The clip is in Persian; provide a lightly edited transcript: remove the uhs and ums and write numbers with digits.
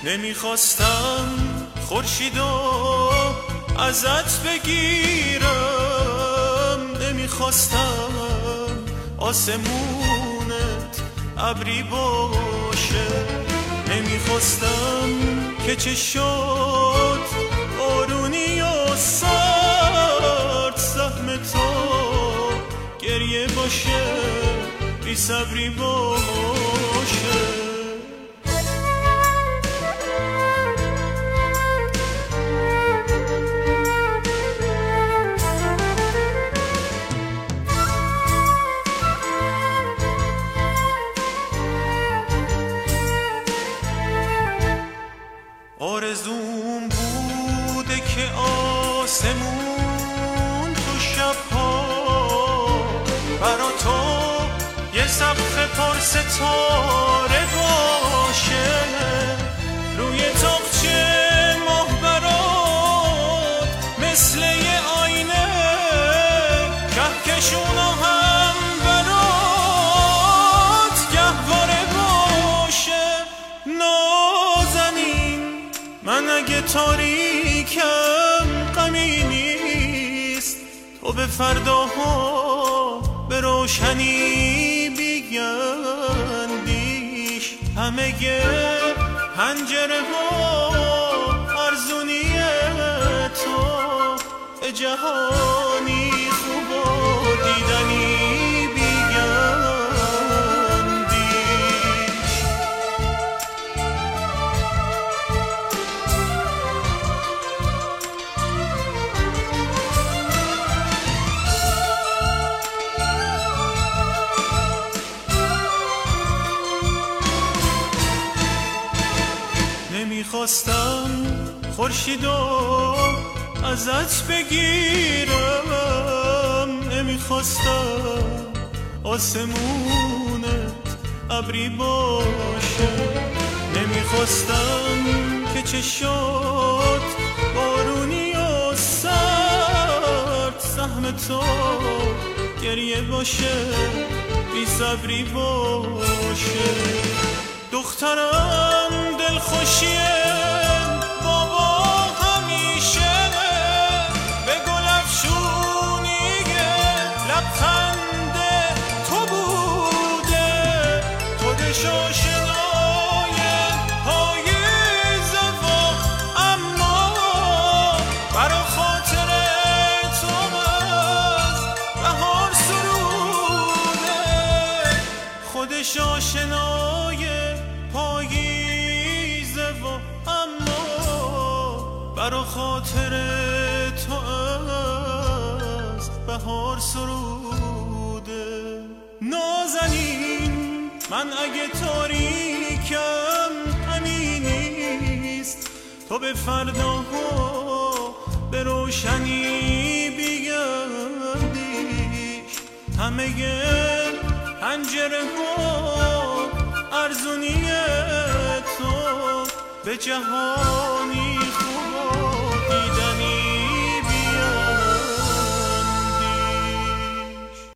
نمیخواستم خورشیدو ازت بگیرم، نمیخواستم آسمونت ابری باشه، نمیخواستم که چه شد بارونی و سرد سهم تو گریه باشه، بی صبری باشه. آرزوم بوده که آسمون تو شبها برا تو یه سقف پر ستاره باشه، روی تاقچه ماه برات مثل یه آینه کهکشونا هم برات گهواره باشه. من اگه تاریکم غمی نیست، تو به فرداها به روشنی بیاندیش، همه پنجره ها ارزونی تو به جهانی خوب و دیدنی نمیخواستم خورشیدو ازت بگیرم، نمیخواستم آسمونت ابری باشه، نمیخواستم که چه شد بارونی و سرد سهم تو گریه باشه، بی صبری باشه. دخترم دلخوشیه بابا همیشه به گل افشونیه لبخند تو بوده، خودش آشنای پاییزه و اما برا خاطر تو از بهار سروده، خودش آشنای پاییزه و اما برا خاطر تو از بهار سروده. نازنین من اگه تاریکم غمی نیست، تو به فرداها به روشنی بیاندیش، همه پنجره ها ارزونی تو به جهانی